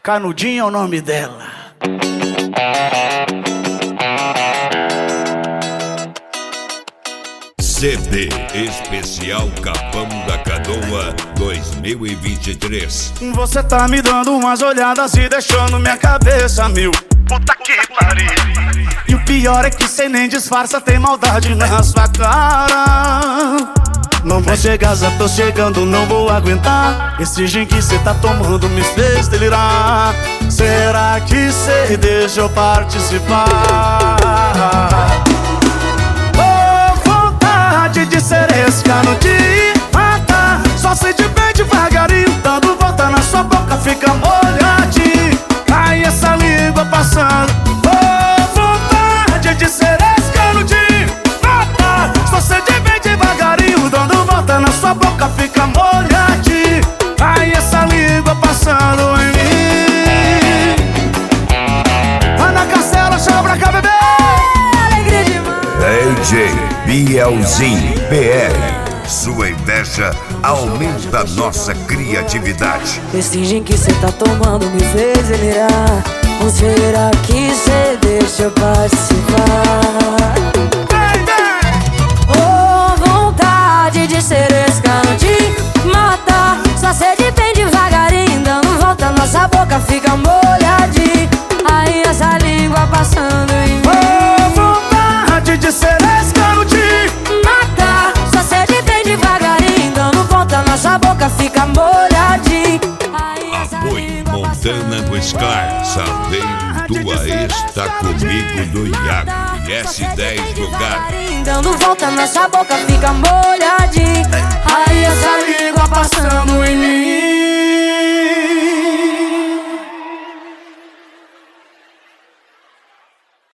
Canudinho é o nome dela. CD Especial Capão da Canoa 2023. Você tá me dando umas olhadas e deixando minha cabeça mil. Puta que pariu. E o pior é que cê nem disfarça, tem maldade na sua cara. Não vou chegar, já tô chegando, não vou aguentar. Esse gin que cê tá tomando me fez delirar. Será que cê deixa eu participar? De ser esse canudinho, mata. Só sei de bem devagarinho, dando volta na sua boca, fica molhadinho. Ai, essa língua passando. Oh, vontade de ser esse canudinho, mata. Só sei de bem devagarinho, dando volta na sua boca, fica molhadinho. Ai, essa língua passando em mim. Vai na castela, chama pra cá, bebê. Alegria demais. DJ Bielzinho BR, sua inveja aumenta nossa criatividade. Esse gin que cê tá tomando me fez delirar. Ou será que cê deixa eu participar? Oh, vontade de ser esse canudinho, mata. Só sede bem devagarinho, dando volta, nossa boca fica molhadinha. Aí essa língua passando em mim. Oh, vontade de ser esse canudinho, nossa boca fica molhadinha. Apoio Montana do Scar, Saveiro, tua está comigo do Iago e S10 lugar. Dando volta, nossa boca fica molhadinha. Aí essa língua passando em mim.